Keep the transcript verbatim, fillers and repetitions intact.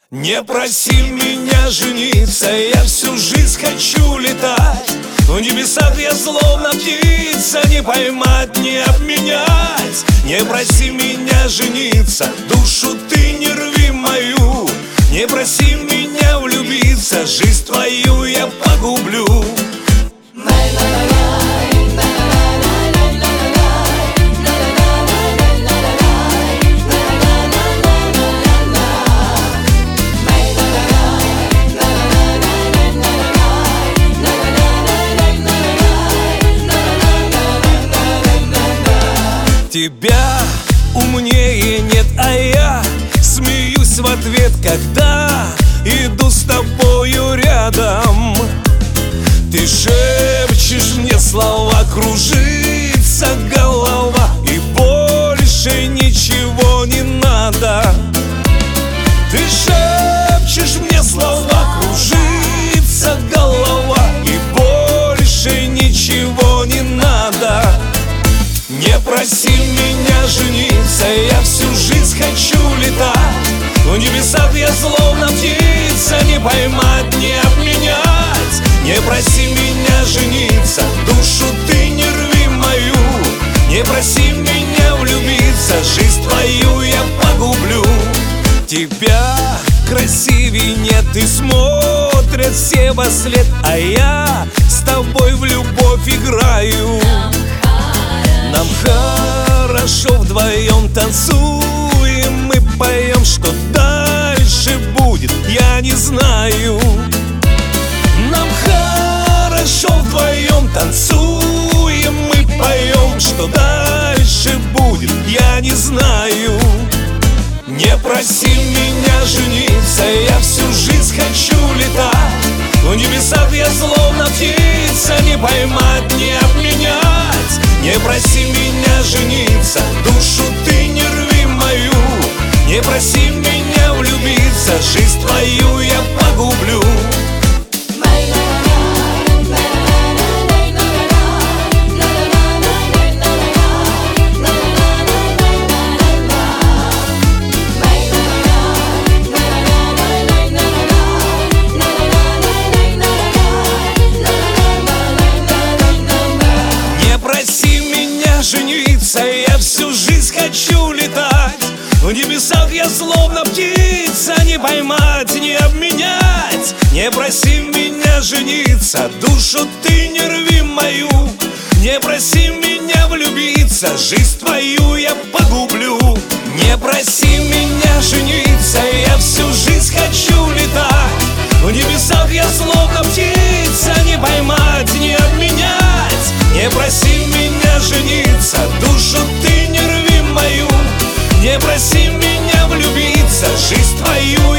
Не проси меня жениться, я всю жизнь хочу летать. В небесах я словно птица, не поймать, не обменять. Не проси меня жениться, душу ты не рви мою. Не проси меня влюбиться, жизнь твою я погублю. Тебя умнее нет, а я смеюсь в ответ, когда иду с тобою рядом. Ты шепчешь мне слова, кружится голова, и больше ничего не надо. Ты шепчешь мне слова, кружится голова, и больше ничего не надо. Не проси меня жениться, я всю жизнь хочу летать. В небесах я словно птица, не поймать, не обменять. Не проси меня жениться, душу ты не рви мою. Не проси меня влюбиться, жизнь твою я погублю. Тебя красивей нет и смотрят все во след, а я с тобой в любовь играю. Нам хорошо вдвоем танцуем, мы поем, что дальше будет, я не знаю. Нам хорошо вдвоем танцуем, мы поем, что дальше будет, я не знаю. Не проси меня жениться, я всю жизнь хочу летать. В небесах я словно птица, не поймать, не обменять. Не проси меня жениться, душу ты не рви мою. Не проси меня влюбиться, жизнь твою я погублю. Жениться, я всю жизнь хочу летать. В небесах я словно птица, не поймать, не обменять. Не проси меня жениться, душу ты не рви мою. Не проси меня влюбиться, жизнь твою я погублю. Не проси меня жениться, я всю жизнь хочу летать. В небесах я словно птица, не поймать, не обменять. Не проси меня жениться, душу ты не рви мою. Не проси меня влюбиться, жизнь твою